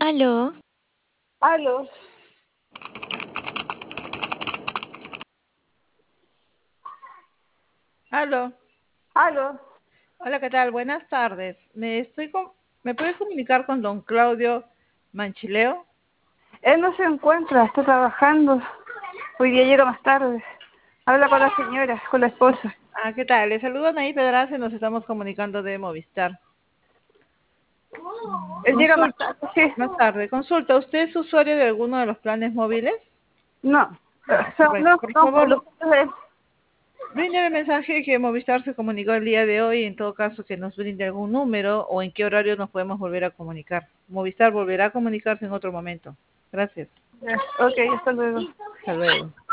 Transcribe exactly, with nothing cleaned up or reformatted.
Aló, Aló, Aló, aló. hola, ¿qué tal? Buenas tardes. ¿Me estoy com- ¿Me puede comunicar con don Claudio Manchileo? Él no se encuentra, está trabajando. Hoy día llega más tarde. Habla con la señora, con la esposa. Ah, ¿qué tal? Le saludo a Naí Pedraza y nos estamos comunicando de Movistar. Él llega más Consulta, tarde, sí. más tarde, consulta, ¿usted es usuario de alguno de los planes móviles? No, No, no, correcto. no, Por no, por favor, lo que- brinde el mensaje que Movistar se comunicó el día de hoy, en todo caso que nos brinde algún número o en qué horario nos podemos volver a comunicar. Movistar volverá a comunicarse en otro momento. Gracias. Ok, hasta luego. Hasta luego.